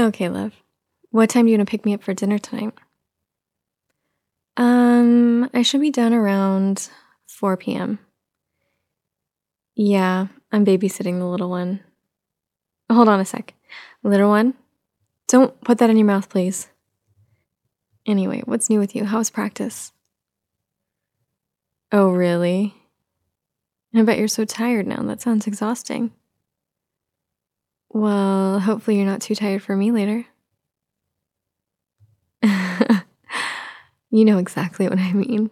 Okay, love. What time do you want to pick me up for dinner tonight? I should be done around 4 p.m. Yeah, I'm babysitting the little one. Hold on a sec. Little one, don't put that in your mouth, please. Anyway, what's new with you? How's practice? Oh, really? I bet you're so tired now. That sounds exhausting. Well, hopefully you're not too tired for me later. You know exactly what I mean.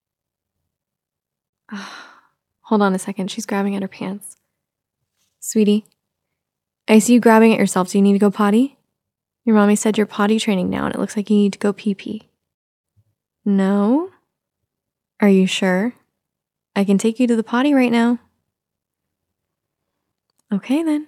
Hold on a second. She's grabbing at her pants. Sweetie, I see you grabbing at yourself. Do you need to go potty? Your mommy said you're potty training now and it looks like you need to go pee-pee. No? Are you sure? I can take you to the potty right now. Okay then.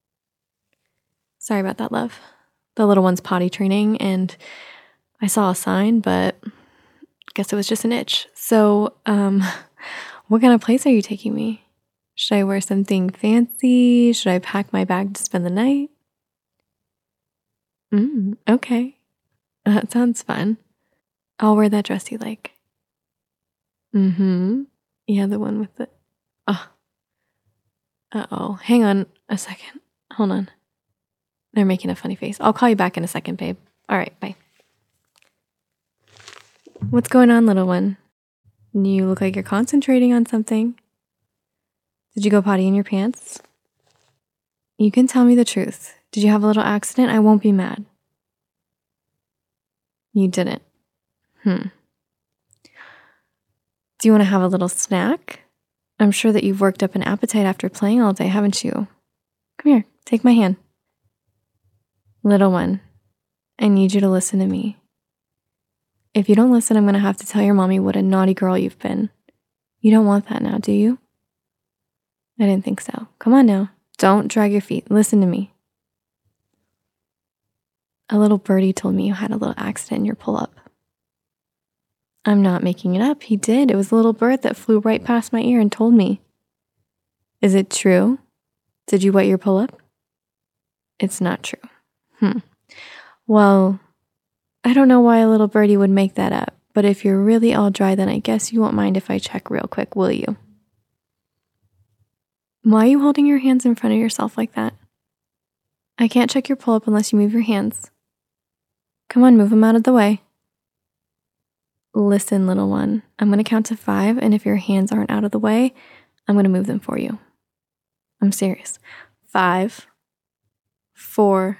Sorry about that, love. The little one's potty training and I saw a sign, but guess it was just an itch. So, what kind of place are you taking me? Should I wear something fancy? Should I pack my bag to spend the night? Okay. That sounds fun. I'll wear that dress you like. Yeah, the one with the... Oh. Uh-oh. Hang on a second. Hold on. They're making a funny face. I'll call you back in a second, babe. All right, bye. What's going on, little one? You look like you're concentrating on something. Did you go potty in your pants? You can tell me the truth. Did you have a little accident? I won't be mad. You didn't. Do you want to have a little snack? I'm sure that you've worked up an appetite after playing all day, haven't you? Come here, take my hand. Little one, I need you to listen to me. If you don't listen, I'm going to have to tell your mommy what a naughty girl you've been. You don't want that now, do you? I didn't think so. Come on now. Don't drag your feet. Listen to me. A little birdie told me you had a little accident in your pull-up. I'm not making it up. He did. It was a little bird that flew right past my ear and told me. Is it true? Did you wet your pull-up? It's not true. Well, I don't know why a little birdie would make that up, but if you're really all dry, then I guess you won't mind if I check real quick, will you? Why are you holding your hands in front of yourself like that? I can't check your pull-up unless you move your hands. Come on, move them out of the way. Listen, little one, I'm going to count to 5, and if your hands aren't out of the way, I'm going to move them for you. I'm serious. 5, 4,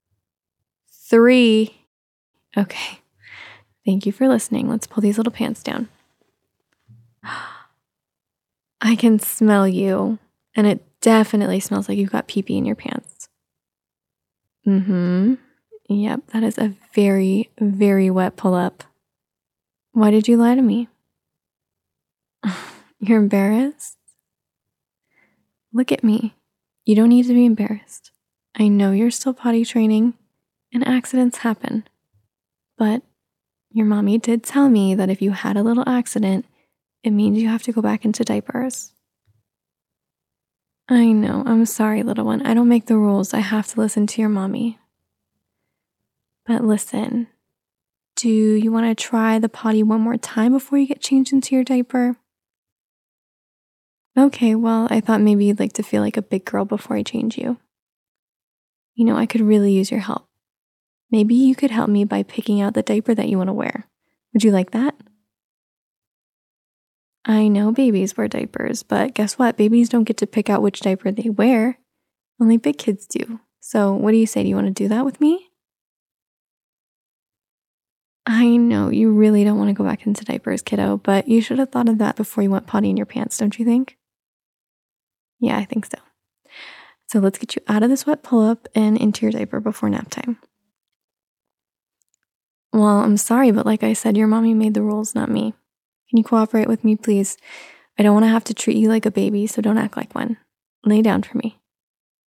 3. Okay. Thank you for listening. Let's pull these little pants down. I can smell you, and it definitely smells like you've got pee-pee in your pants. Yep, that is a very, very wet pull-up. Why did you lie to me? You're embarrassed? Look at me. You don't need to be embarrassed. I know you're still potty training, and accidents happen. But your mommy did tell me that if you had a little accident, it means you have to go back into diapers. I know. I'm sorry, little one. I don't make the rules. I have to listen to your mommy. But listen, do you want to try the potty one more time before you get changed into your diaper? Okay, well, I thought maybe you'd like to feel like a big girl before I change you. You know, I could really use your help. Maybe you could help me by picking out the diaper that you want to wear. Would you like that? I know babies wear diapers, but guess what? Babies don't get to pick out which diaper they wear. Only big kids do. So what do you say? Do you want to do that with me? I know you really don't want to go back into diapers, kiddo, but you should have thought of that before you went potty in your pants, don't you think? Yeah, I think so. So let's get you out of this wet pull-up and into your diaper before nap time. Well, I'm sorry, but like I said, your mommy made the rules, not me. Can you cooperate with me, please? I don't want to have to treat you like a baby, so don't act like one. Lay down for me.